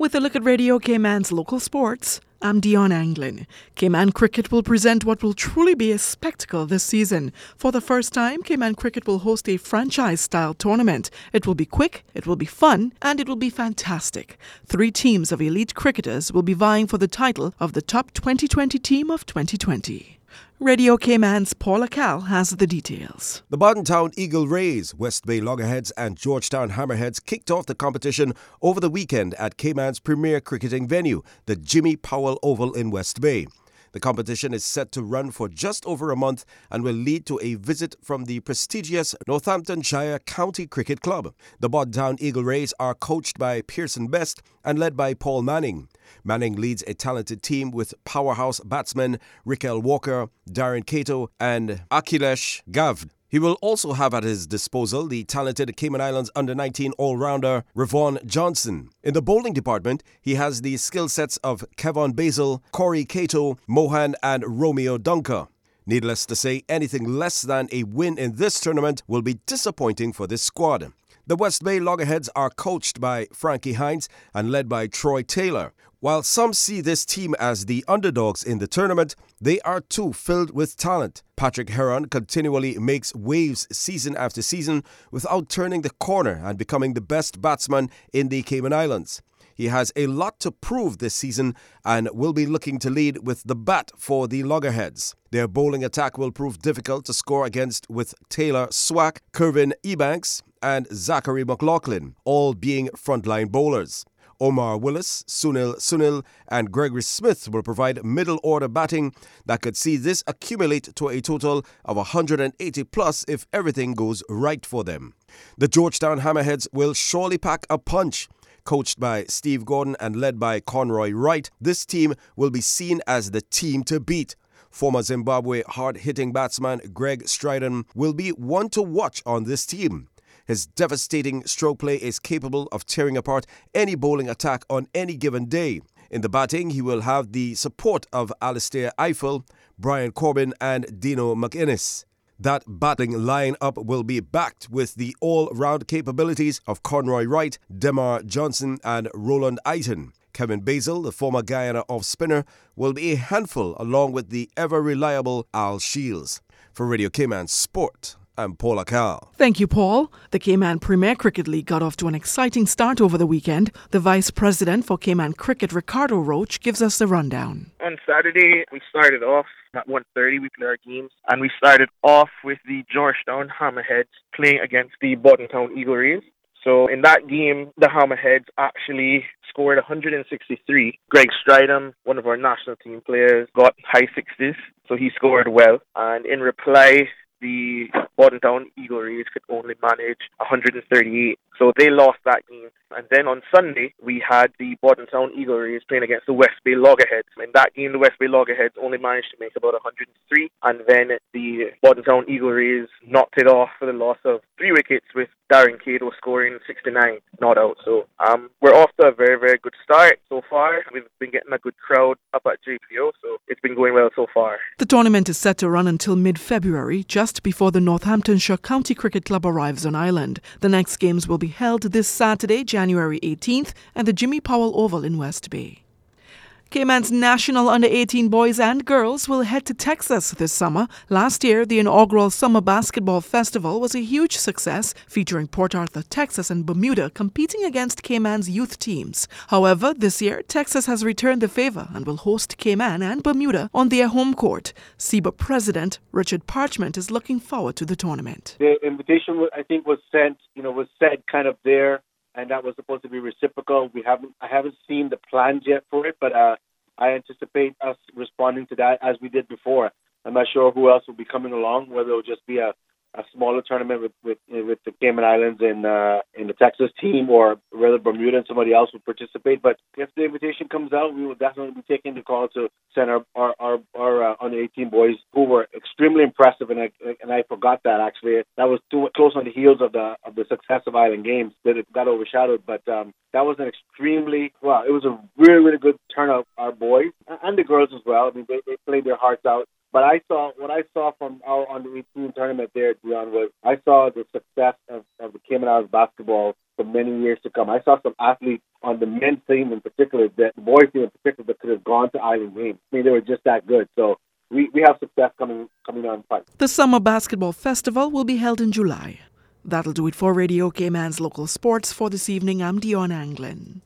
With a look at Radio Cayman's local sports, I'm Dion Anglin. Cayman Cricket will present what will truly be a spectacle this season. For the first time, Cayman Cricket will host a franchise-style tournament. It will be quick, it will be fun, and it will be fantastic. 3 teams of elite cricketers will be vying for the title of the top 2020 team of 2020. Radio Cayman's Paula Cal has the details. The Bordentown Eagle Rays, West Bay Loggerheads and Georgetown Hammerheads kicked off the competition over the weekend at Cayman's premier cricketing venue, the Jimmy Powell Oval in West Bay. The competition is set to run for just over a month and will lead to a visit from the prestigious Northamptonshire County Cricket Club. The Bordentown Eagle Rays are coached by Pearson Best and led by Paul Manning. Manning leads a talented team with powerhouse batsmen Rikel Walker, Darren Cato and Akhilesh Gavd. He will also have at his disposal the talented Cayman Islands under-19 all-rounder Ravon Johnson. In the bowling department, he has the skill sets of Kevon Basil, Corey Cato, Mohan and Romeo Dunker. Needless to say, anything less than a win in this tournament will be disappointing for this squad. The West Bay Loggerheads are coached by Frankie Hines and led by Troy Taylor. While some see this team as the underdogs in the tournament, they are too filled with talent. Patrick Heron continually makes waves season after season without turning the corner and becoming the best batsman in the Cayman Islands. He has a lot to prove this season and will be looking to lead with the bat for the Loggerheads. Their bowling attack will prove difficult to score against with Taylor Swack, Kervin Ebanks and Zachary McLaughlin, all being frontline bowlers. Omar Willis, Sunil and Gregory Smith will provide middle-order batting that could see this accumulate to a total of 180 plus if everything goes right for them. The Georgetown Hammerheads will surely pack a punch. Coached by Steve Gordon and led by Conroy Wright, this team will be seen as the team to beat. Former Zimbabwe hard-hitting batsman Greg Stridon will be one to watch on this team. His devastating stroke play is capable of tearing apart any bowling attack on any given day. In the batting, he will have the support of Alistair Eiffel, Brian Corbin and Dino McInnes. That batting line-up will be backed with the all-round capabilities of Conroy Wright, Demar Johnson and Roland Eiton. Kevin Basil, the former Guyana off-spinner, will be a handful along with the ever-reliable Al Shields. For Radio Cayman Sport, I'm Paula Cal. Thank you, Paul. The Cayman Premier Cricket League got off to an exciting start over the weekend. The Vice President for Cayman Cricket, Ricardo Roach, gives us the rundown. On Saturday, we started off at 1:30. We played our games, and we started off with the Georgetown Hammerheads playing against the Bordentown Eagle Rays. So in that game, the Hammerheads actually scored 163. Greg Stridham, one of our national team players, got high 60s, so he scored well. And in reply, the Bordentown Eagle Rays could only manage 138. So they lost that game. And then on Sunday, we had the Bordentown Eagle Rays playing against the West Bay Loggerheads. In that game, the West Bay Loggerheads only managed to make about 103. And then the Bordentown Eagle Rays knocked it off for the loss of 3 wickets with Darren Cato scoring 69, not out. So we're off to a very, very good start so far. We've been getting a good crowd up at JPO, so it's been going well so far. The tournament is set to run until mid-February, just before the Northamptonshire County Cricket Club arrives on island. The next games will be held this Saturday, January 18th, at the Jimmy Powell Oval in West Bay. Cayman's national under-18 boys and girls will head to Texas this summer. Last year, the inaugural Summer Basketball Festival was a huge success, featuring Port Arthur, Texas and Bermuda competing against Cayman's youth teams. However, this year, Texas has returned the favor and will host Cayman and Bermuda on their home court. SEBA President Richard Parchment is looking forward to the tournament. The invitation, I think, was said kind of there, and that was supposed to be reciprocal. I haven't seen the plans yet for it, but I anticipate us responding to that as we did before. I'm not sure who else will be coming along, whether it'll just be a smaller tournament with the Cayman Islands and in the Texas team, or whether Bermuda and somebody else will participate. But if the invitation comes out, we will definitely be taking the call to send our under 18 boys, who were extremely impressive, and I forgot that actually. That was too close on the heels of the success of Island Games that it got overshadowed. But that was it was a really, really good turnout. Our boys and the girls as well. I mean, they played their hearts out. But what I saw from our under-18 tournament there, Dion, was I saw the success of the Cayman Islands basketball for many years to come. I saw some athletes on the men's team in particular, the boys team in particular, that could have gone to Island Games. I mean, they were just that good. So we have success coming on pipe. The Summer Basketball Festival will be held in July. That'll do it for Radio Cayman's local sports for this evening. I'm Dion Anglin.